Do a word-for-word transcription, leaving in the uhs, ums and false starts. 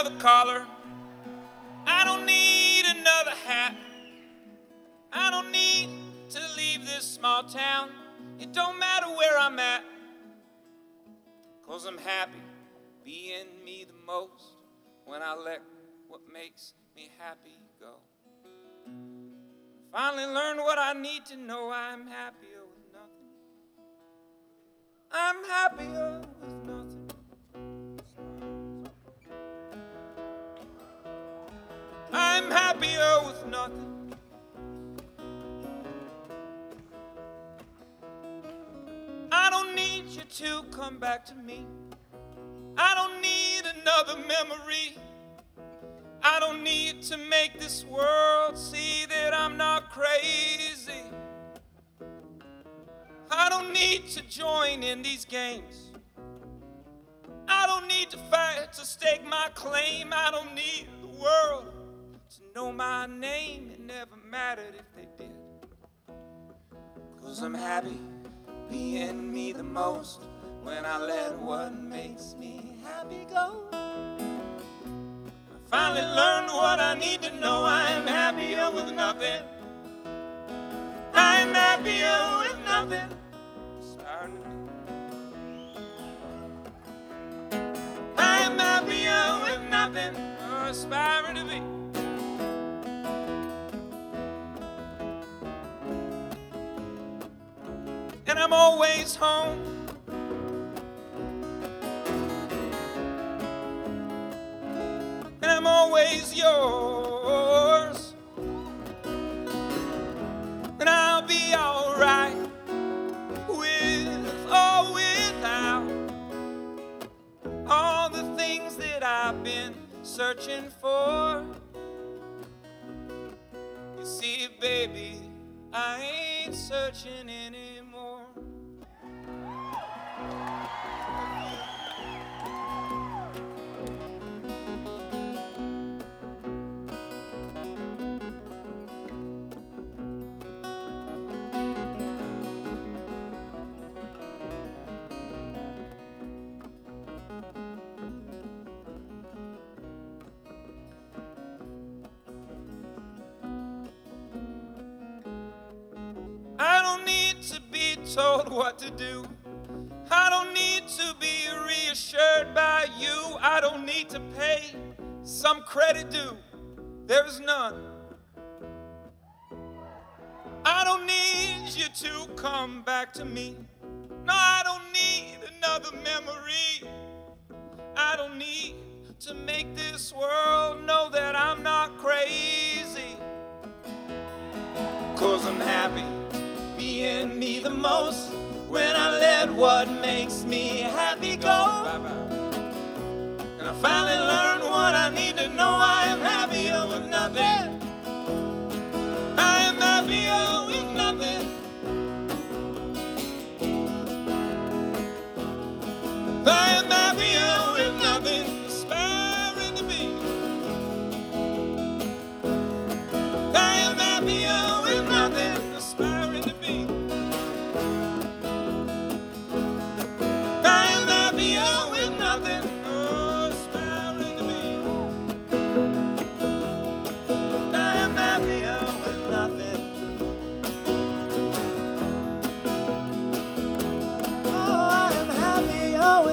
another collar. I don't need another hat. I don't need to leave this small town. It don't matter where I'm at, 'cause I'm happy being me the most when I let what makes me happy go. Finally learned what I need to know. I'm happier with nothing. I'm happier with nothing. I'm happier with nothing. I don't need you to come back to me. I don't need another memory. I don't need to make this world see that I'm not crazy. I don't need to join in these games. I don't need to fight to stake my claim. I don't need the world to know my name. It never mattered if they did, 'cause I'm happy being me the most when I let what makes me happy go. I finally learned what I need to know. I'm happier with nothing. I'm happier with nothing. I'm happier with nothing. Oh, aspiring to be. And I'm always home. And I'm always yours. And I'll be alright with or without all the things that I've been searching for. You see, baby, I ain't searching anymore. I don't need to be told what to do. I don't need to be reassured by you. I don't need to pay some credit due. There is none. I don't need you to come back to me. No, I don't need another memory. I don't need to make this world know that I'm not crazy. 'Cause I'm happy being me the most when I let what makes me happy go. And I finally learned what I need to know. I am happier with nothing. I am happier with nothing. I am happier with nothing, aspiring to be. I am happier with nothing, aspiring to be. I am happier with nothing, oh, aspiring to be. I am happier with nothing. Oh, I am happier with